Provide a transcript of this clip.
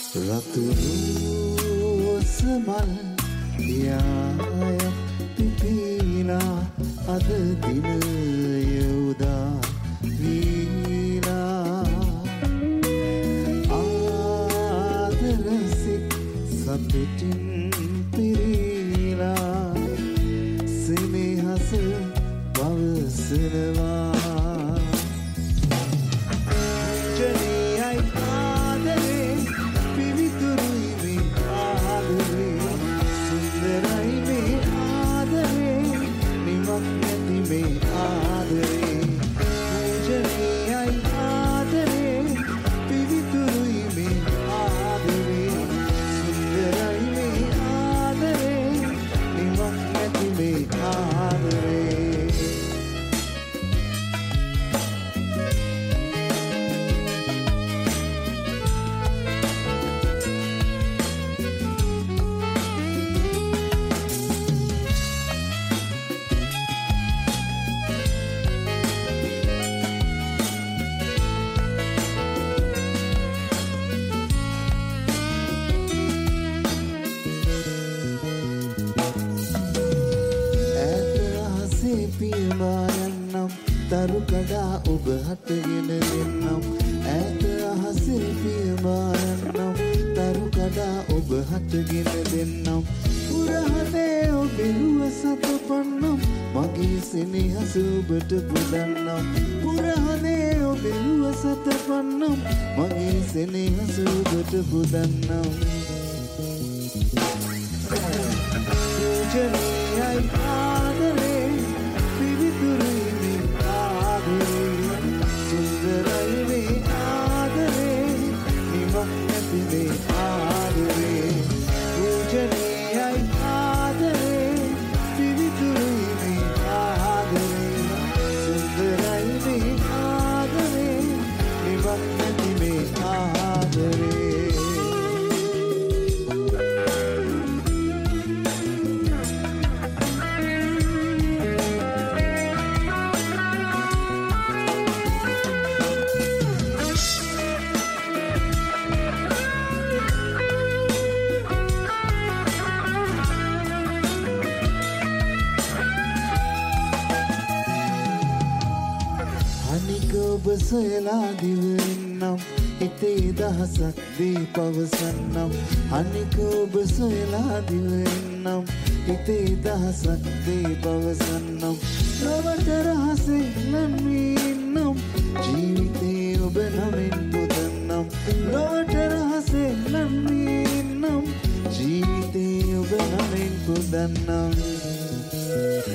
රතුරුසමල් යාය පිපිලා අද දිනය උදා වීලා ආදරසිත සතුටින් පිරීලා සෙනෙහස පවසනවා තරු කඩා ඔබ හටගෙන දෙන්නම් ඈත අහසේ පියමාරන්නම් තරු කඩා ඔබ හටගෙන දෙන්නම් පුරහදේ ඔබෙරුව සතපන්නම් මගේ සෙනෙහස ඔබට පුදන්නම් පුරහදේ ඔබෙරුව සතපන්නම් මගේ සෙනෙහස ඔබට පුදන්නම් පූජනීයයි ආදරේ පිවිතුරුයි सुंदराई में आदरे निमक में आदरे पूजनीय आदरे विविधुई में आदरे सुंदराई में आदरे निमक में आदरे සොයලා දිවෙන්නම් හිතේ දහසක් දී පවසන්නම් අනික ඔබ සොයලා දිවෙන්නම් හිතේ දහසක් දී පවසන්නම් ලොවට රහසේ ලන්වීන්නම් ජීවිතේ ඔබ නමින් පුදන්නම් ලොවට රහසේ ලන්වීන්නම් ජීවිතේ ඔබ නමින් පුදන්නම්